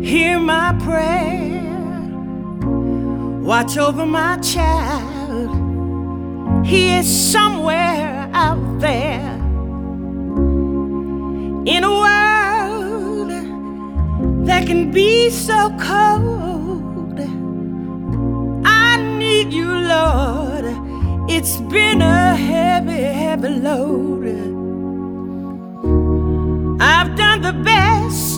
Hear my prayer, watch over my child. He is somewhere out there in a world that can be so cold. I need you, Lord. It's been a heavy, heavy load. I've done the best